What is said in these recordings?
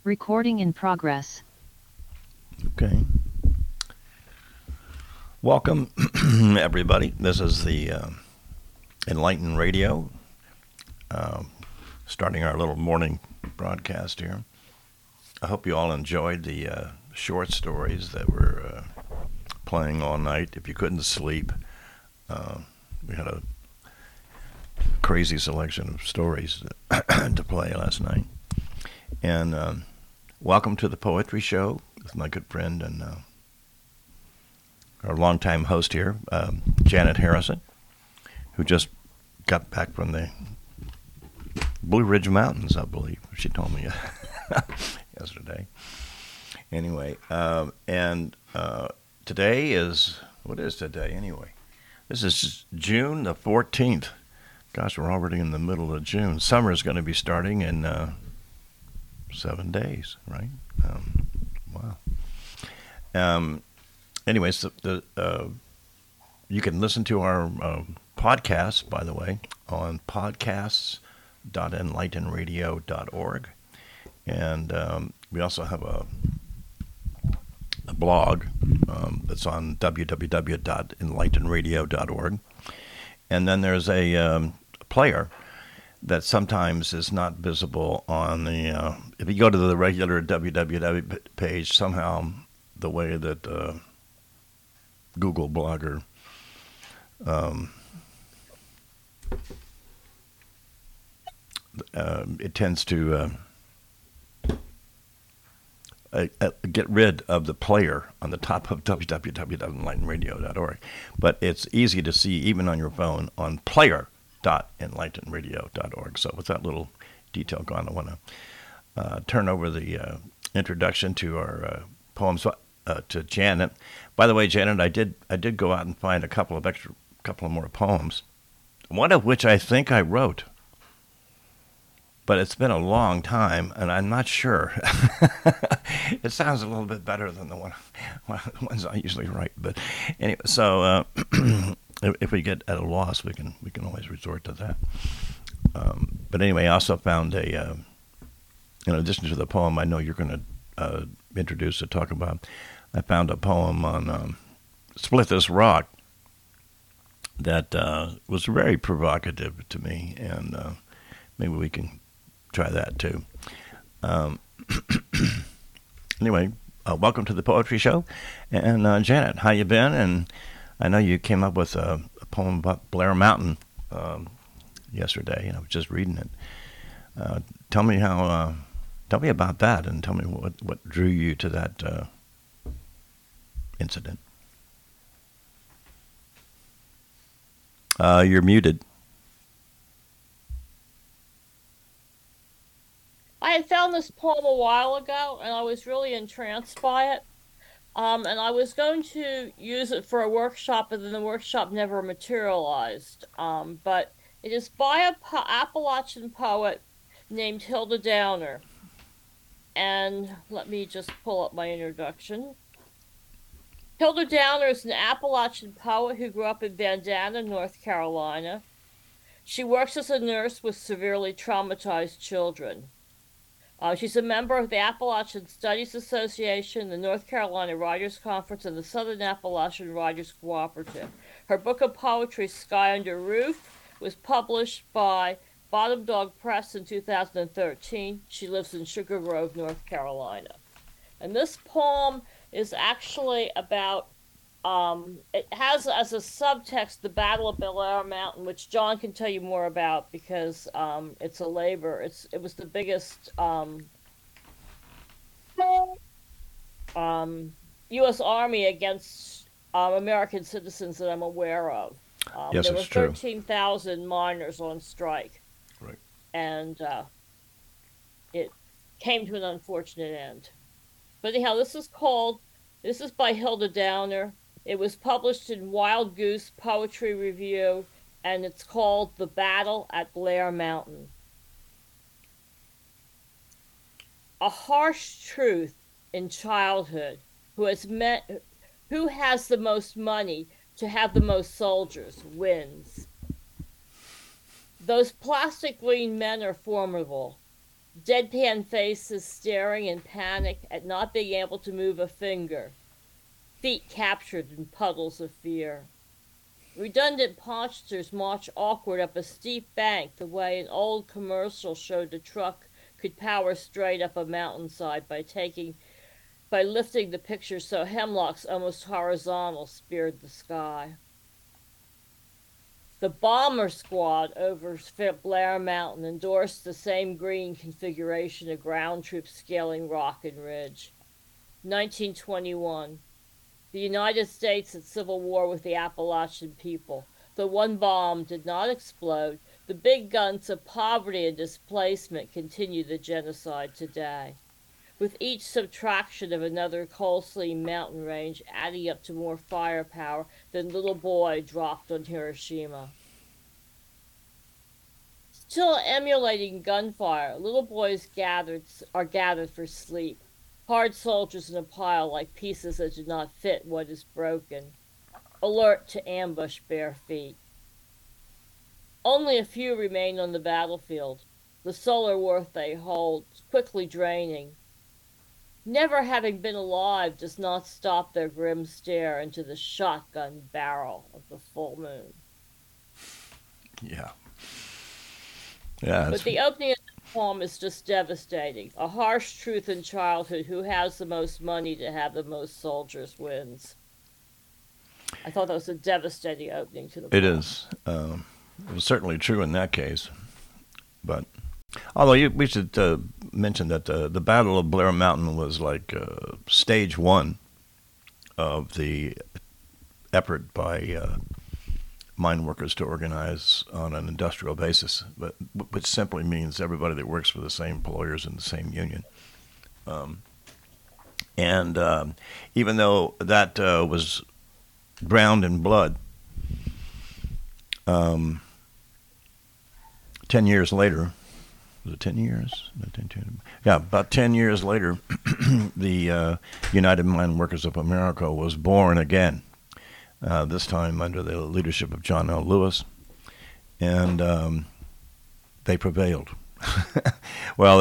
Recording in progress. Okay. Welcome, everybody. This is the Enlightened Radio, starting our little morning broadcast here. I hope you all enjoyed the short stories that were playing all night. If you couldn't sleep, we had a crazy selection of stories to play last night. And welcome to the Poetry Show with my good friend and our longtime host here, Janet Harrison, who just got back from the Blue Ridge Mountains, I believe. She told me yesterday. Anyway, and today is, what is today anyway? This is June the 14th. Gosh, we're already in the middle of June. Summer is going to be starting in 7 days, right? Wow. Anyways, you can listen to our podcast, by the way, on podcasts.enlightenradio.org. And we also have a blog that's on www.enlightenradio.org. And then there's a player that sometimes is not visible on the, if you go to the regular www page, somehow the way that Google Blogger it tends to get rid of the player on the top of www.enlightenradio.org. But it's easy to see even on your phone on player.enlightenradio.org. So with that little detail gone, I want to turn over the introduction to our poems to Janet. By the way, Janet, I did go out and find a couple of more poems, one of which I think I wrote, but it's been a long time, and I'm not sure. It sounds a little bit better than the ones I usually write. But anyway, so if we get at a loss, we can always resort to that. But anyway, I also found in addition to the poem I know you're going to introduce to talk about, I found a poem on Split This Rock that was very provocative to me, and maybe we can try that too. Anyway, welcome to the Poetry Show. And Janet, how you been? And I know you came up with a poem about Blair Mountain yesterday, and I was just reading it. Tell me about that, and tell me what drew you to that incident. You're muted. I had found this poem a while ago, and I was really entranced by it. And I was going to use it for a workshop, and then the workshop never materialized. But it is by a Appalachian poet named Hilda Downer. And let me just pull up my introduction. Hilda Downer is an Appalachian poet who grew up in Bandana, North Carolina. She works as a nurse with severely traumatized children. She's a member of the Appalachian Studies Association, the North Carolina Writers Conference, and the Southern Appalachian Writers Cooperative. Her book of poetry, Sky Under Roof, was published by Bottom Dog Press in 2013. She lives in Sugar Grove, North Carolina. And this poem is actually about, it has as a subtext the Battle of Blair Mountain, which John can tell you more about because it's a labor. It was the biggest U.S. Army against American citizens that I'm aware of. Yes, there were it's true. 13,000 miners on strike. Right. And it came to an unfortunate end. But anyhow, this is by Hilda Downer. It was published in Wild Goose Poetry Review, and it's called The Battle at Blair Mountain. A harsh truth in childhood, who has the most money to have the most soldiers wins. Those plastic green men are formidable. Deadpan faces staring in panic at not being able to move a finger. Feet captured in puddles of fear. Redundant postures march awkward up a steep bank the way an old commercial showed a truck could power straight up a mountainside by lifting the picture so hemlocks almost horizontal speared the sky. The bomber squad over Blair Mountain endorsed the same green configuration of ground troops scaling Rock and Ridge. 1921. The United States at civil war with the Appalachian people. The one bomb did not explode. The big guns of poverty and displacement continue the genocide today, with each subtraction of another coal seam mountain range adding up to more firepower than little boy dropped on Hiroshima. Still emulating gunfire, little boys are gathered for sleep. Hard soldiers in a pile like pieces that do not fit what is broken, alert to ambush bare feet. Only a few remain on the battlefield, the solar worth they hold quickly draining. Never having been alive does not stop their grim stare into the shotgun barrel of the full moon. Yeah. Yeah. But the opening of the poem is just devastating. A harsh truth in childhood: who has the most money to have the most soldiers wins. I thought that was a devastating opening to the poem. It is. It was certainly true in that case. But although we should mention that the Battle of Blair Mountain was like stage one of the effort by mine workers to organize on an industrial basis, but which simply means everybody that works for the same employers in the same union. And even though that was drowned in blood, 10 years later, was it 10 years? No, 10. Yeah, about 10 years later, the United Mine Workers of America was born again. This time under the leadership of John L. Lewis, and they prevailed. Well,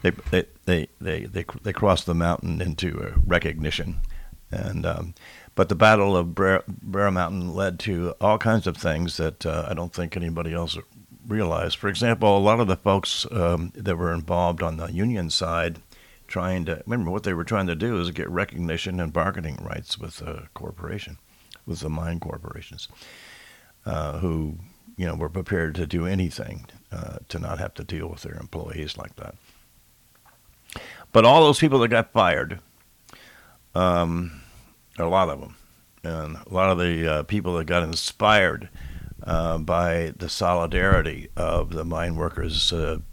they crossed the mountain into recognition, and but the Battle of Blair Mountain led to all kinds of things that I don't think anybody else realized. For example, a lot of the folks that were involved on the union side, remember what they were trying to do is get recognition and bargaining rights with the corporation. With the mine corporations, who, were prepared to do anything to not have to deal with their employees like that. But all those people that got fired, a lot of them, and a lot of the people that got inspired by the solidarity of the mine workers.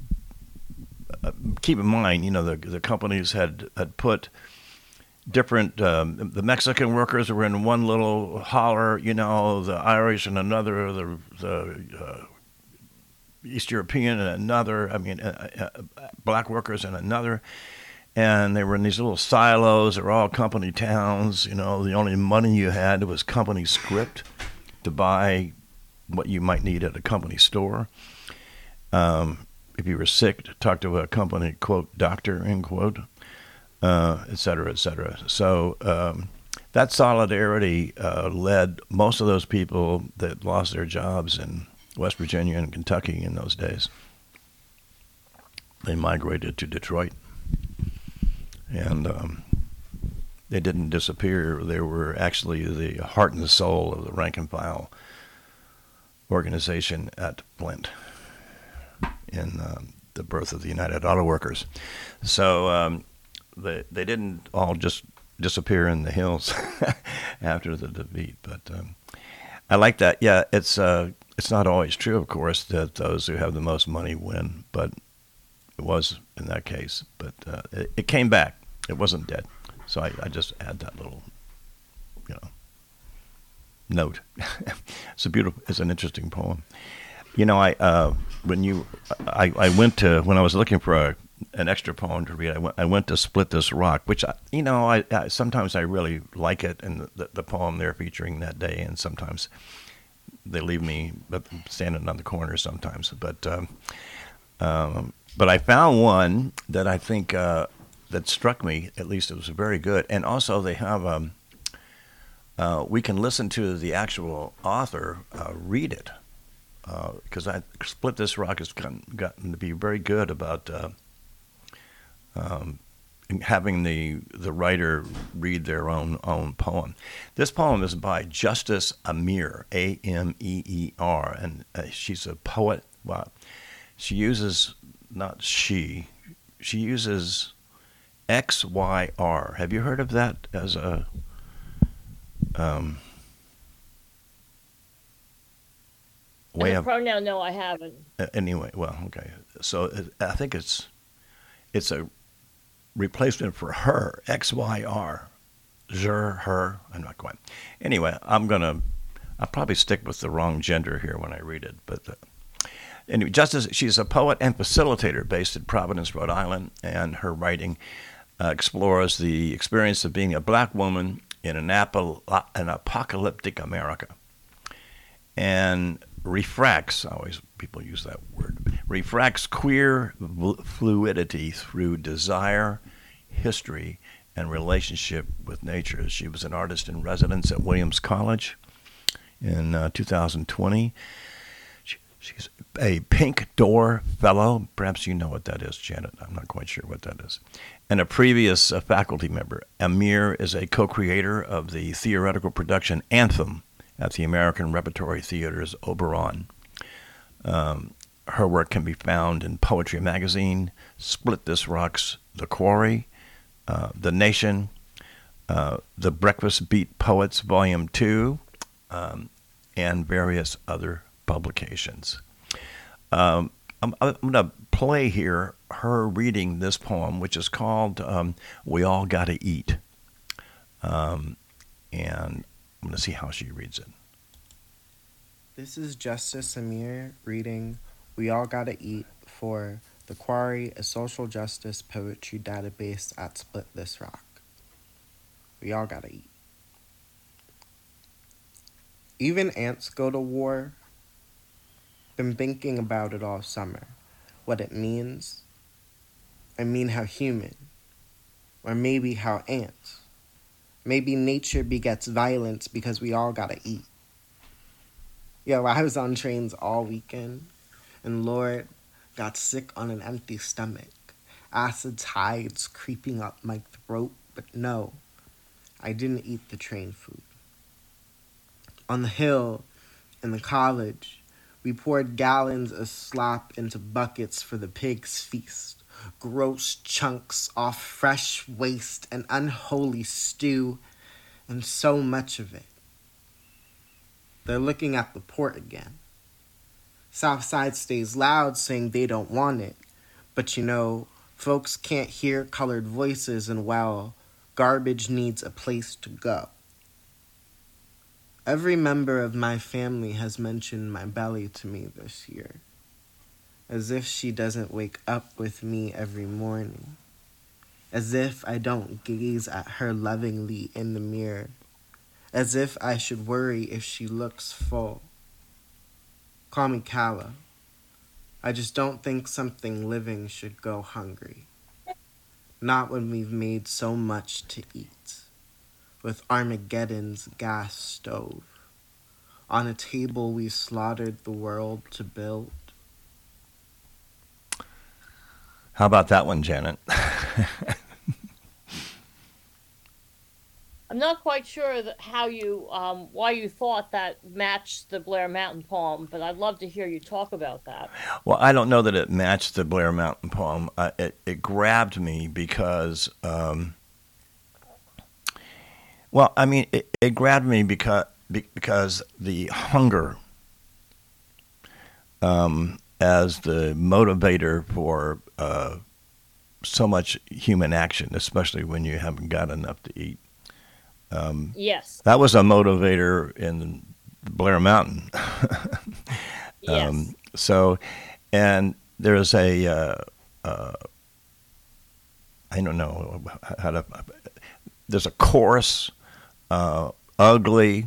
Keep in mind, the companies had put different, the Mexican workers were in one little holler, the Irish in another, the East European in another, black workers in another, and they were in these little silos. They were all company towns. The only money you had was company script to buy what you might need at a company store. If you were sick, to talk to a company, quote, doctor, end quote. Et cetera, et cetera. So that solidarity led most of those people that lost their jobs in West Virginia and Kentucky in those days. They migrated to Detroit. And they didn't disappear. They were actually the heart and soul of the rank and file organization at Flint in the birth of the United Auto Workers. So they didn't all just disappear in the hills after the defeat, but I like that. Yeah, it's not always true, of course, that those who have the most money win, but it was in that case. But it came back. It wasn't dead. So I just add that little, note. It's an interesting poem. When I was looking for an extra poem to read, I went to Split This Rock, which I sometimes I really like it, and the poem they're featuring that day, and sometimes they leave me standing on the corner sometimes. But But I found one that I think that struck me. At least it was very good. And also they have we can listen to the actual author read it because I Split This Rock has gotten to be very good about having the writer read their own poem. This poem is by Justice Ameer, Ameer, and she's a poet. Wow. She uses not she uses XYR. Have you heard of that as a um, As way a of pronoun, no, I haven't. anyway? Well, okay. So I think it's a replacement for her, XYR. Her. I'm not quite. Anyway, I'll probably stick with the wrong gender here when I read it. But anyway, she's a poet and facilitator based in Providence, Rhode Island, and her writing explores the experience of being a black woman in an apocalyptic America and refracts, always people use that word, refracts queer fluidity through desire, history, and relationship with nature. She was an artist in residence at Williams College in 2020. She's a Pink Door Fellow. Perhaps you know what that is, Janet. I'm not quite sure what that is. And a previous faculty member. Ameer is a co-creator of the theoretical production Anthem at the American Repertory Theater's Oberon. Her work can be found in Poetry Magazine, Split This Rock's The Quarry, The Nation, The Breakfast Beat Poets, Volume 2, and various other publications. I'm going to play here her reading this poem, which is called We All Gotta Eat. And I'm going to see how she reads it. This is Justice Ameer reading We All Gotta Eat for The Quarry, a social justice poetry database at Split This Rock. We all gotta eat. Even ants go to war. Been thinking about it all summer. What it means. I mean how human. Or maybe how ants. Maybe nature begets violence because we all gotta eat. Yo, I was on trains all weekend, and Lord, got sick on an empty stomach. Acid tides creeping up my throat, but no, I didn't eat the train food. On the hill, in the college, we poured gallons of slop into buckets for the pig's feast. Gross chunks off fresh waste and unholy stew, and so much of it. They're looking at the port again. Southside stays loud saying they don't want it, but you know, folks can't hear colored voices and well, garbage needs a place to go. Every member of my family has mentioned my belly to me this year, as if she doesn't wake up with me every morning, as if I don't gaze at her lovingly in the mirror, as if I should worry if she looks full. Call me callow. I just don't think something living should go hungry. Not when we've made so much to eat. With Armageddon's gas stove. On a table we slaughtered the world to build. How about that one, Janet? I'm not quite sure how you why you thought that matched the Blair Mountain poem, but I'd love to hear you talk about that. Well, I don't know that it matched the Blair Mountain poem. It grabbed me because, it grabbed me because the hunger as the motivator for so much human action, especially when you haven't got enough to eat. Yes. That was a motivator in Blair Mountain. Yes. So, and there's I don't know how to, there's a chorus, ugly,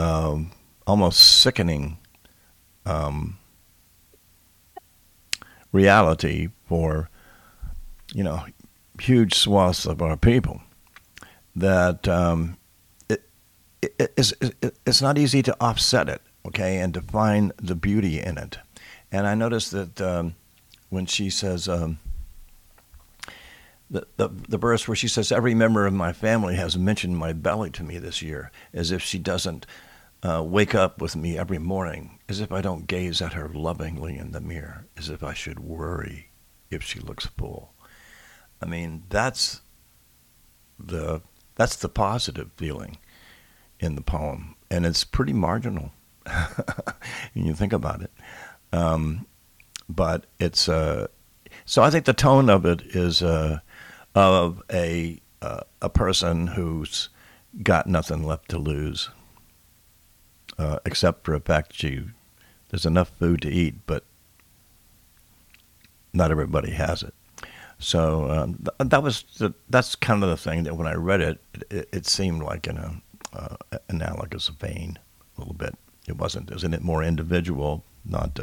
almost sickening reality for, huge swaths of our people. That it's not easy to offset it, okay, and to find the beauty in it. And I noticed that when she says the verse where she says, "Every member of my family has mentioned my belly to me this year," as if she doesn't wake up with me every morning, as if I don't gaze at her lovingly in the mirror, as if I should worry if she looks full. I mean, that's the positive feeling in the poem, and it's pretty marginal when you think about it. But it's so I think the tone of it is of a person who's got nothing left to lose, except for the fact there's enough food to eat, but not everybody has it. So that's kind of the thing that when I read it, it seemed like in a analogous vein a little bit. It wasn't, isn't it more individual, not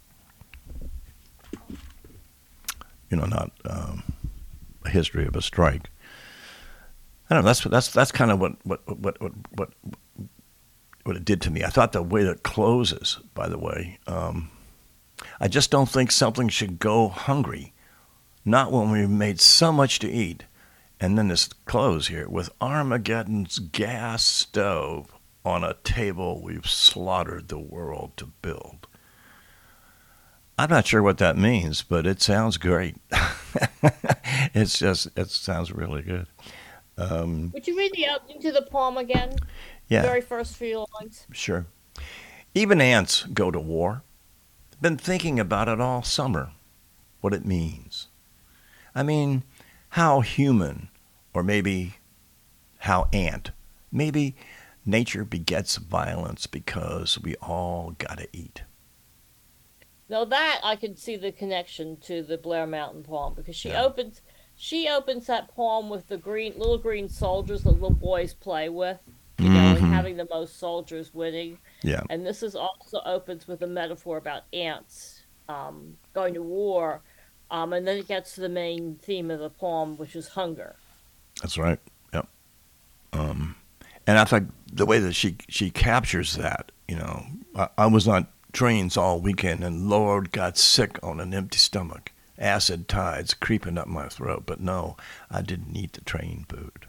not a history of a strike. I don't know. That's kind of what it did to me. I thought the way that it closes, by the way, I just don't think something should go hungry. Not when we've made so much to eat. And then this close here, with Armageddon's gas stove on a table we've slaughtered the world to build. I'm not sure what that means, but it sounds great. It sounds really good. Would you read the opening to the poem again? Yeah. The very first few lines. Sure. Even ants go to war. Been thinking about it all summer, what it means. I mean, how human, or maybe how ant. Maybe nature begets violence because we all gotta eat. Now that I can see the connection to the Blair Mountain poem, because she Yeah. opens that poem with the little green soldiers that little boys play with, and having the most soldiers winning. Yeah. And this is also opens with a metaphor about ants going to war, and then it gets to the main theme of the poem, which is hunger. That's right. Yep. And I think the way that she captures that, I was on trains all weekend and Lord got sick on an empty stomach. Acid tides creeping up my throat, but no, I didn't eat the train food.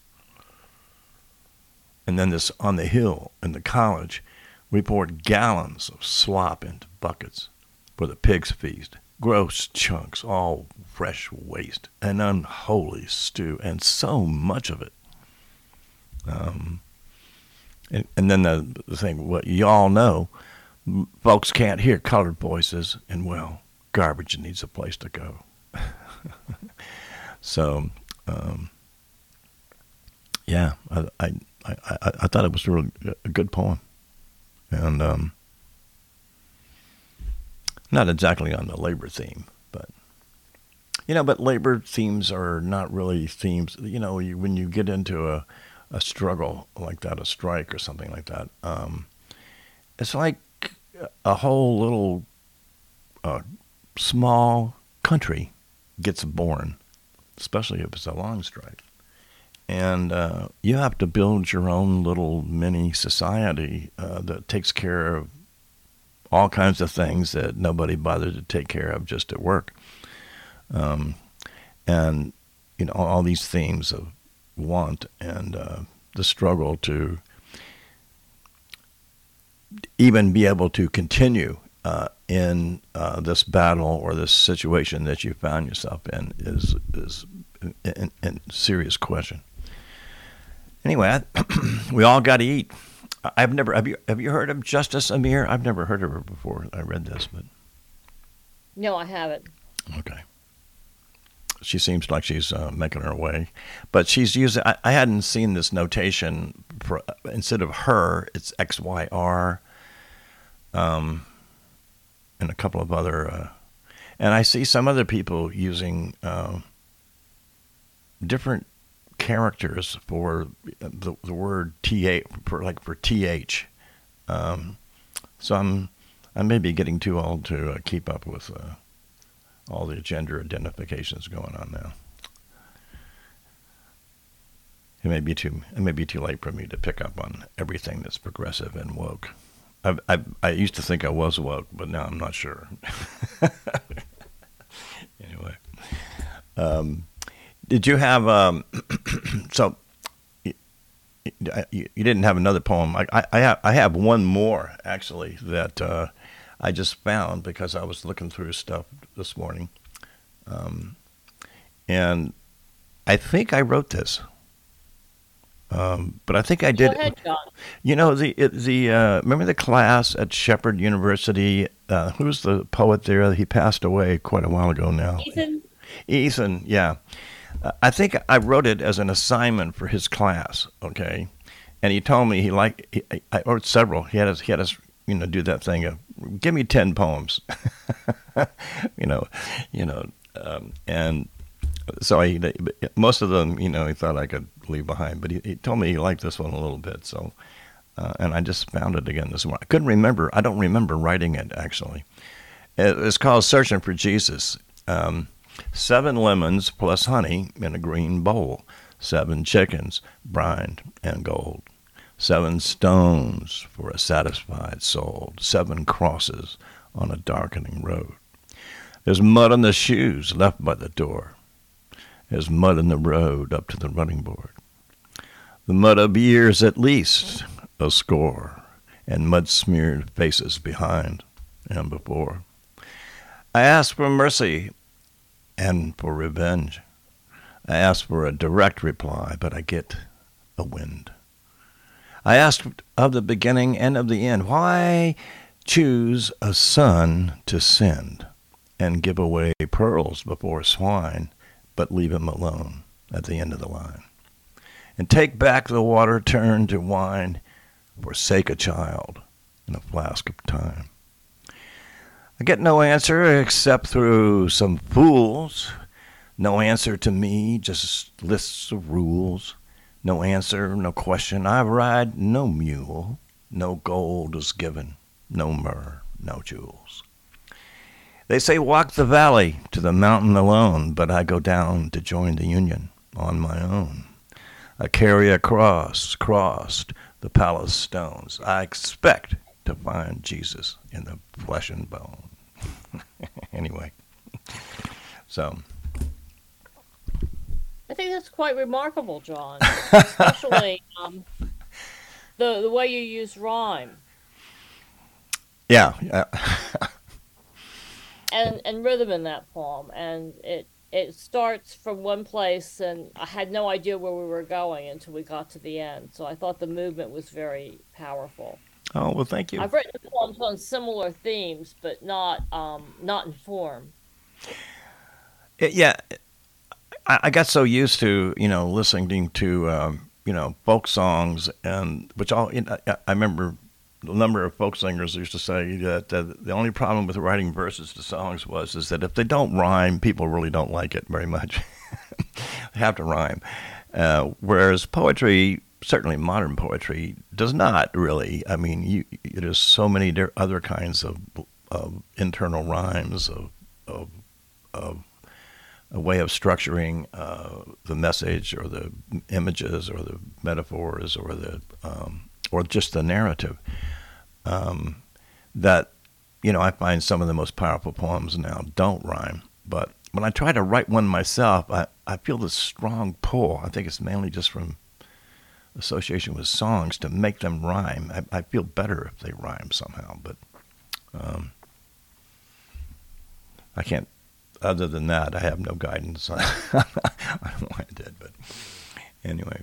And then this on the hill in the college, we poured gallons of slop into buckets for the pigs' feast. Gross chunks, all fresh waste, an unholy stew, and so much of it. And then the thing, what you all know, folks can't hear colored voices, and well, garbage needs a place to go. So, yeah, I thought it was really a good poem, and not exactly on the labor theme, but but labor themes are not really themes. When you get into a struggle like that, a strike or something like that, it's like a whole little small country gets born, especially if it's a long strike. And you have to build your own little mini society that takes care of all kinds of things that nobody bothered to take care of just at work. And, all these themes of want and the struggle to even be able to continue in this battle or this situation that you found yourself in is a serious question. Anyway, we all got to eat. Have you heard of Justice Amir? I've never heard of her before. I read this, but No, I haven't. okay. She seems like she's making her way, but she's using. I hadn't seen this notation for instead of her, it's XYR, and a couple of other, and I see some other people using different characters for the word th for th. So I may be getting too old to keep up with all the gender identifications going on now. It may be too late for me to pick up on everything that's progressive and woke. I used to think I was woke, but now I'm not sure. Anyway, did you have so you didn't have another poem? I have one more actually that I just found because I was looking through stuff this morning, and I think I wrote this. But I think I did. Go ahead, John. You know, remember the class at Shepherd University? Who's the poet there? He passed away quite a while ago now. Ethan? Ethan, yeah. I think I wrote it as an assignment for his class. Okay, and he told me I wrote several. He had us do that thing of give me 10 poems. And so most of them, he thought I could leave behind, but he told me he liked this one a little bit. So, and I just found it again this morning. I couldn't remember. I don't remember writing it actually. It's called "Searching for Jesus." 7 lemons plus honey in a green bowl. 7 chickens, brined and gold. 7 stones for a satisfied soul. 7 crosses on a darkening road. There's mud on the shoes left by the door. There's mud in the road up to the running board. The mud of years at least a score, and mud-smeared faces behind and before. I ask for mercy and for revenge. I ask for a direct reply, but I get a wind. I ask of the beginning and of the end. Why choose a son to send and give away pearls before swine, but leave him alone at the end of the line? And take back the water turned to wine, forsake a child in a flask of time. I get no answer except through some fools. No answer to me, just lists of rules. No answer, no question. I ride no mule. No gold is given, no myrrh, no jewels. They say walk the valley to the mountain alone, but I go down to join the union on my own. I carry a cross, crossed the palace stones. I expect to find Jesus in the flesh and bone. Anyway, so. I think that's quite remarkable, John. Especially the way you use rhyme. Yeah. and rhythm in that poem, and it starts from one place, and I had no idea where we were going until we got to the end. So I thought the movement was very powerful. Oh, well, thank you. I've written poems on similar themes, but not in form. Yeah, I got so used to listening to folk songs, and which all I remember. A number of folk singers used to say that the only problem with writing verses to songs is that if they don't rhyme, people really don't like it very much. They have to rhyme. Whereas poetry, certainly modern poetry, does not really. I mean, there's so many other kinds of internal rhymes, of a way of structuring the message or the images or the metaphors or just the narrative. That I find some of the most powerful poems now don't rhyme. But when I try to write one myself, I feel this strong pull. I think it's mainly just from association with songs to make them rhyme. I feel better if they rhyme somehow. But I can't. Other than that, I have no guidance. I don't know why I did, but anyway.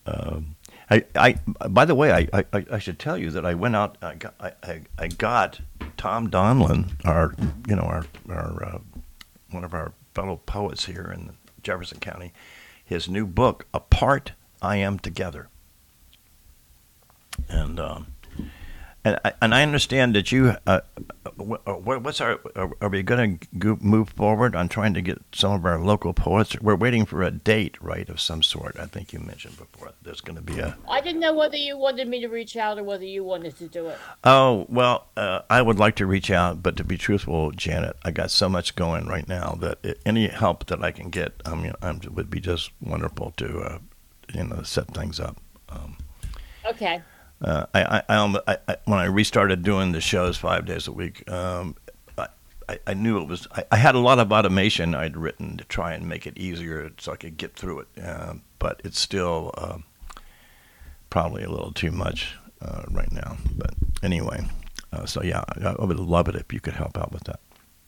By the way, I should tell you that I went out. I got Tom Donlin, our one of our fellow poets here in Jefferson County, his new book, "Apart I Am Together," and And I understand that you. What's our? Are we going to move forward on trying to get some of our local poets? We're waiting for a date, right, of some sort. I think you mentioned before. There's going to be a. I didn't know whether you wanted me to reach out or whether you wanted to do it. Oh well, I would like to reach out, but to be truthful, Janet, I got so much going right now that any help that I can get, would be just wonderful to, set things up. Okay. When I restarted doing the shows 5 days a week, I knew it was. I had a lot of automation I'd written to try and make it easier so I could get through it, but it's still probably a little too much right now. But anyway, so yeah, I would love it if you could help out with that.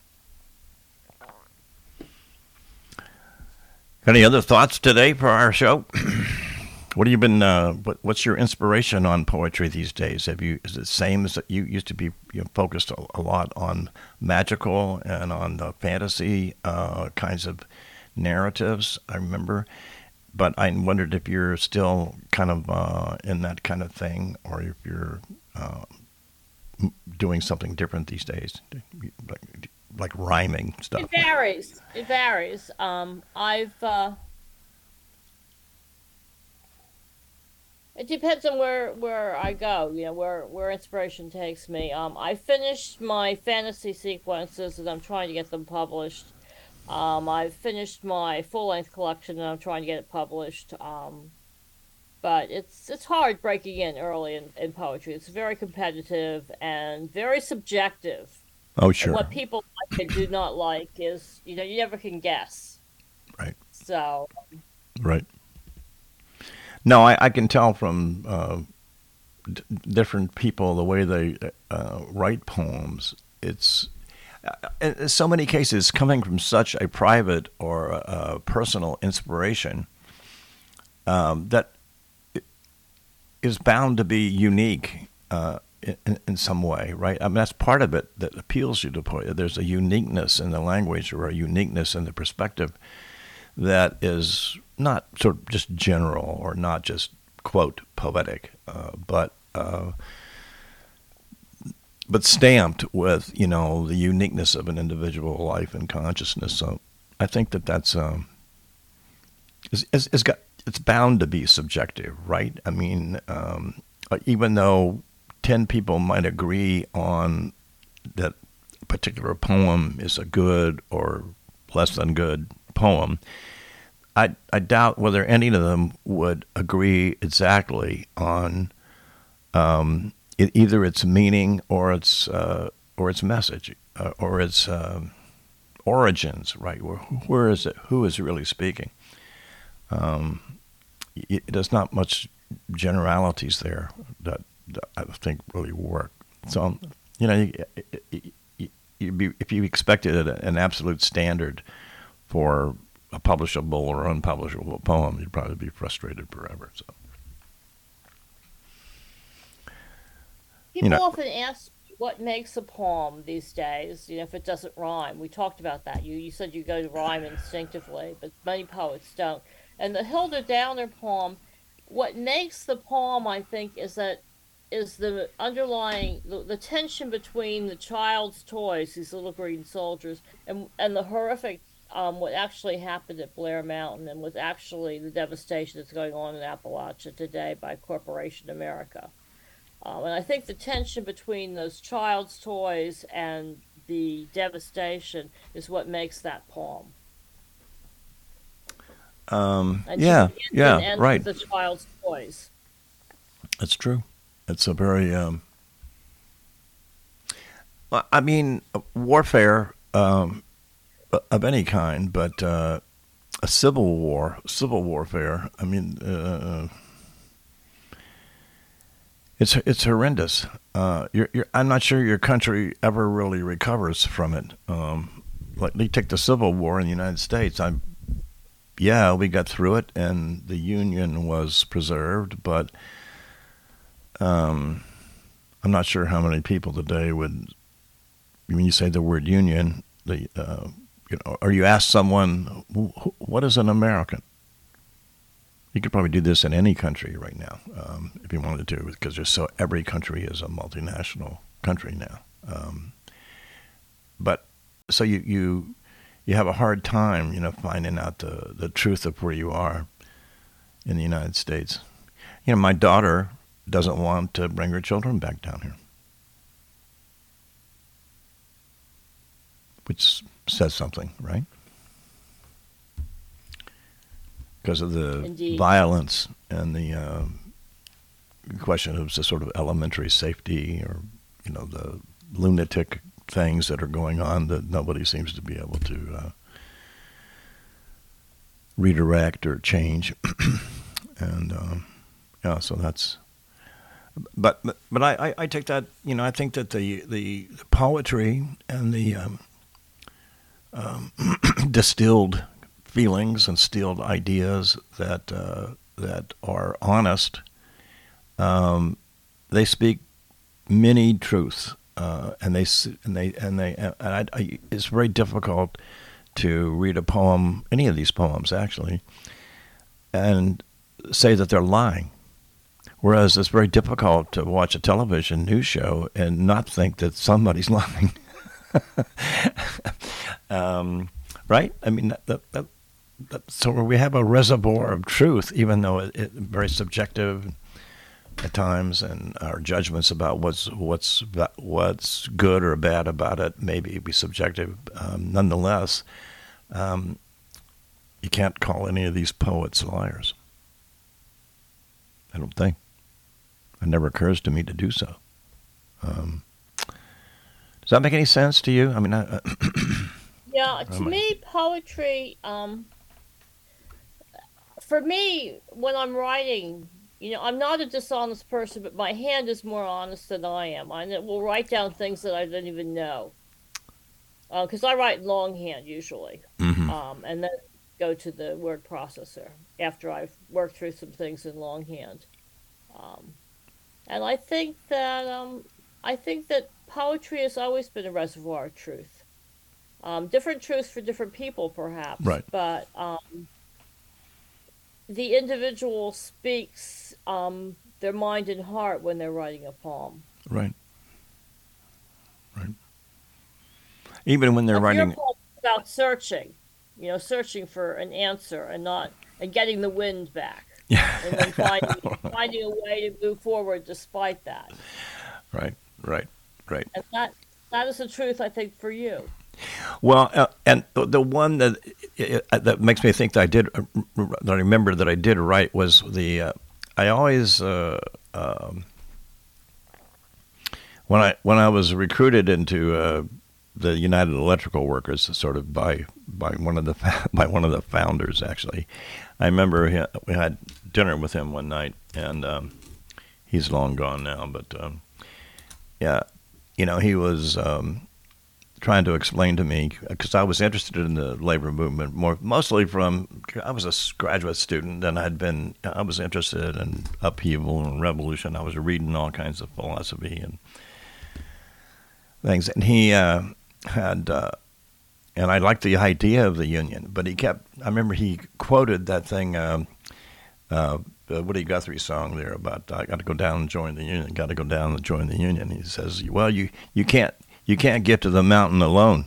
Any other thoughts today for our show? What have you been? What's your inspiration on poetry these days? Is it the same as you used to be? Focused a lot on magical and on the fantasy kinds of narratives. I remember, but I wondered if you're still kind of in that kind of thing, or if you're doing something different these days, like rhyming stuff. It varies. It varies. It depends on where I go, where inspiration takes me. I finished my fantasy sequences and I'm trying to get them published. I've finished my full-length collection and I'm trying to get it published. But it's hard breaking in early in poetry. It's very competitive and very subjective. Oh, sure. And what people like and do not like is, you never can guess. Right. So. Right. No, I can tell from different people the way they write poems. It's in so many cases coming from such a private or a personal inspiration that is bound to be unique in some way, right? I mean, that's part of it that appeals you to poetry. There's a uniqueness in the language or a uniqueness in the perspective that is not sort of just general or not just, quote, poetic, but stamped with, the uniqueness of an individual life and consciousness. So I think that's it's bound to be subjective, right? I mean, even though 10 people might agree on that a particular poem is a good or less than good poem, I doubt whether any of them would agree exactly on either its meaning or its message or its origins. Right? Where is it? Who is really speaking? There's not much generalities there that I think really work. So if you expected an absolute standard for a publishable or unpublishable poem, you'd probably be frustrated forever. So, people often ask what makes a poem these days. If it doesn't rhyme. We talked about that. You said you go to rhyme instinctively, but many poets don't. And the Hilda Downer poem, what makes the poem, I think, is the underlying the tension between the child's toys, these little green soldiers, and the horrific. What actually happened at Blair Mountain and was actually the devastation that's going on in Appalachia today by Corporation America. And I think the tension between those child's toys and the devastation is what makes that poem. Right. The child's toys. That's true. It's a very, warfare, of any kind, but a civil warfare. I mean, it's horrendous. I'm not sure your country ever really recovers from it. Like you take the Civil War in the United States. We got through it, and the Union was preserved, but I'm not sure how many people today would. When you say the word Union, or you ask someone, what is an American? You could probably do this in any country right now, if you wanted to, because every country is a multinational country now. But so you have a hard time, finding out the truth of where you are in the United States. My daughter doesn't want to bring her children back down here, which says something, right? Because of the Indeed. violence and the question of the sort of elementary safety, or the lunatic things that are going on that nobody seems to be able to redirect or change. And so that's. But I take that. I think that the poetry and the distilled feelings and distilled ideas that are honest, they speak many truths, and it's very difficult to read a poem, any of these poems actually, and say that they're lying. Whereas it's very difficult to watch a television news show and not think that somebody's lying. Right? I mean, so we have a reservoir of truth, even though it's very subjective at times, and our judgments about what's good or bad about it maybe be subjective. Nonetheless, you can't call any of these poets liars. I don't think. It never occurs to me to do so. Does that make any sense to you? I mean, Yeah, to me, poetry, for me, when I'm writing, I'm not a dishonest person, but my hand is more honest than I am. I will write down things that I don't even know. Because I write longhand usually, and then go to the word processor after I've worked through some things in longhand. And I think that poetry has always been a reservoir of truth. Different truths for different people, perhaps. Right. But the individual speaks their mind and heart when they're writing a poem. Right. Even when they're writing. Your poem is about searching, searching for an answer and getting the wind back. Yeah. And then finding a way to move forward despite that. Right. And that is the truth, I think, for you. Well, and the one that makes me think that I remember that I did write was I always when I was recruited into the United Electrical Workers, sort of by one of the founders, actually. I remember we had dinner with him one night, and he's long gone now, but yeah, he was trying to explain to me, because I was interested in the labor movement mostly I was a graduate student, and I was interested in upheaval and revolution. I was reading all kinds of philosophy and things, and he had, and I liked the idea of the union, but I remember he quoted that thing, Woody Guthrie song there about, I got to go down and join the union, got to go down and join the union. He says, well, you can't get to the mountain alone.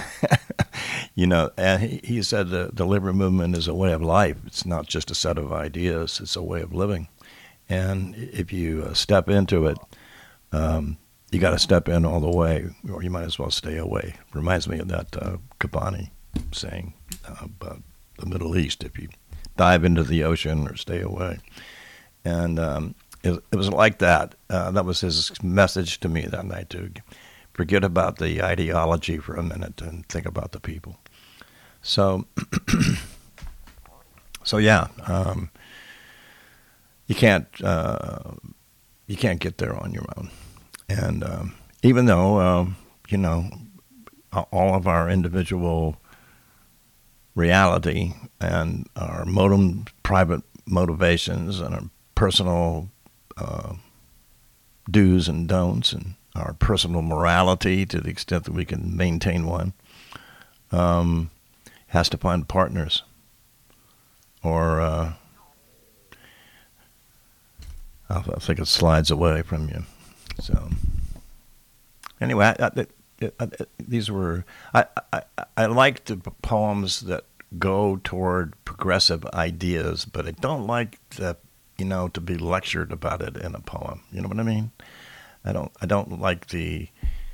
And he said the labor movement is a way of life. It's not just a set of ideas, it's a way of living. And if you step into it, you got to step in all the way, or you might as well stay away. Reminds me of that Kabani saying about the Middle East: if you dive into the ocean or stay away. And it was like that. That was his message to me that night, to forget about the ideology for a minute and think about the people. So, yeah, you can't get there on your own. And even though, all of our individual reality and our private motivations and our personal do's and don'ts and our personal morality, to the extent that we can maintain one, has to find partners or I think it slides away from you. So anyway, these were I like the poems that go toward progressive ideas, but I don't like the to be lectured about it in a poem. You know what I mean? I don't like the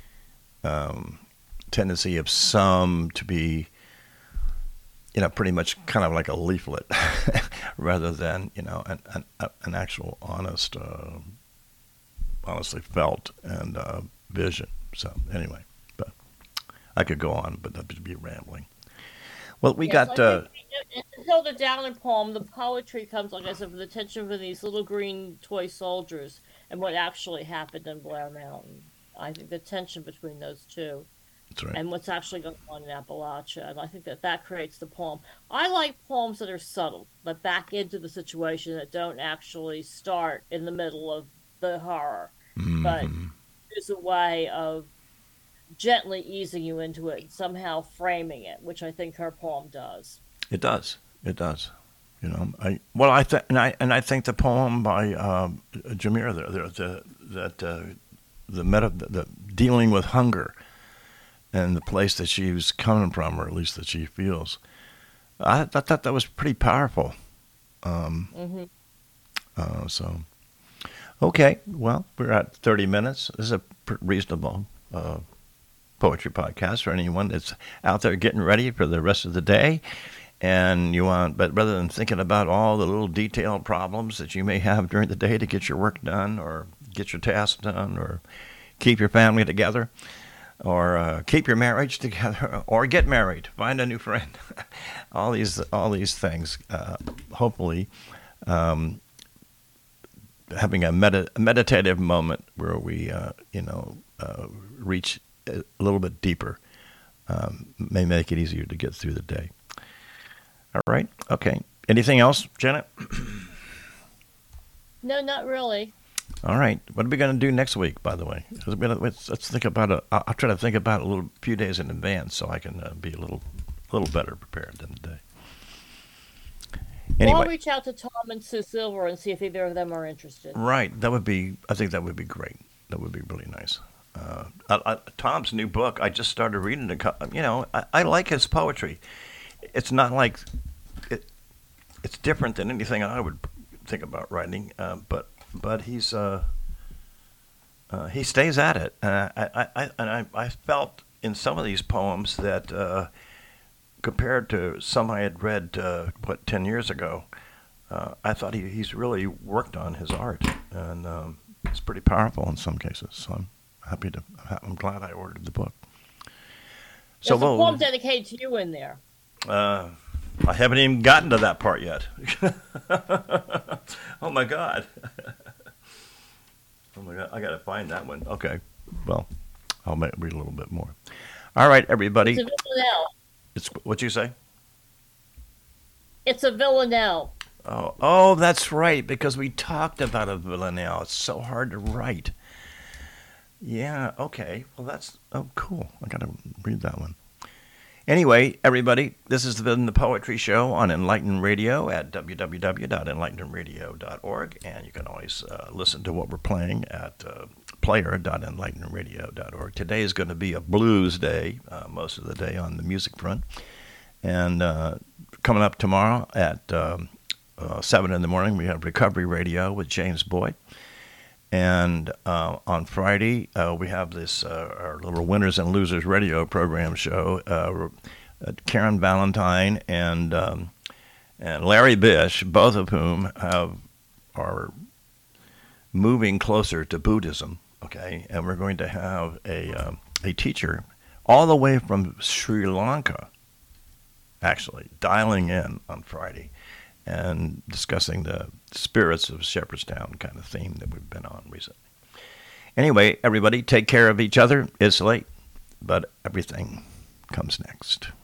tendency of some to be pretty much kind of like a leaflet rather than an actual honestly felt and vision. So anyway, but I could go on, but that would be rambling. Well, we got. In Hilda Downer poem, the poetry comes, like I said, from the tension between these little green toy soldiers and what actually happened in Blair Mountain. I think the tension between those two. That's right. And what's actually going on in Appalachia. And I think that creates the poem. I like poems that are subtle, that back into the situation, that don't actually start in the middle of the horror, but there's a way of gently easing you into it and somehow framing it, which I think her poem does. It does. It does. I think the poem by Jameer, the dealing with hunger and the place that she was coming from, or at least that she feels, I thought that was pretty powerful. So, okay, well, we're at 30 minutes. This is a reasonable poetry podcast for anyone that's out there getting ready for the rest of the day. And but rather than thinking about all the little detailed problems that you may have during the day to get your work done, or get your tasks done, or keep your family together, or keep your marriage together, or get married, find a new friend, all these things, hopefully having a meditative moment where we reach a little bit deeper may make it easier to get through the day. All right. Okay. Anything else, Janet? No, not really. All right. What are we going to do next week, by the way? Let's think about it. I'll try to think about it a few days in advance so I can be a little better prepared than today. Anyway. Well, I'll reach out to Tom and Sue Silver and see if either of them are interested. Right. I think that would be great. That would be really nice. Tom's new book, I just started reading it. I like his poetry. It's not like it's different than anything I would think about writing, but he stays at it. I felt in some of these poems that compared to some I had read 10 years ago, I thought he's really worked on his art, and it's pretty powerful in some cases. So I'm glad I ordered the book. So there's a poem dedicated to you in there. I haven't even gotten to that part yet. Oh my God. I got to find that one. Okay. Well, I'll read a little bit more. All right, everybody. It's a villanelle. It's what you say? It's a villanelle. Oh, that's right, because we talked about a villanelle. It's so hard to write. Yeah, okay. Well, cool. I got to read that one. Anyway, everybody, this has been the Poetry Show on Enlightened Radio at www.enlightenedradio.org, and you can always listen to what we're playing at player.enlightenedradio.org. Today is going to be a blues day, most of the day on the music front, and coming up tomorrow at 7 in the morning, we have Recovery Radio with James Boyd. And on Friday, we have this our little Winners and Losers radio program show. Karen Valentine and Larry Bish, both of whom are moving closer to Buddhism. Okay, and we're going to have a teacher all the way from Sri Lanka, actually dialing in on Friday and discussing the spirits of Shepherdstown kind of theme that we've been on recently. Anyway, everybody, take care of each other. It's late, but everything comes next.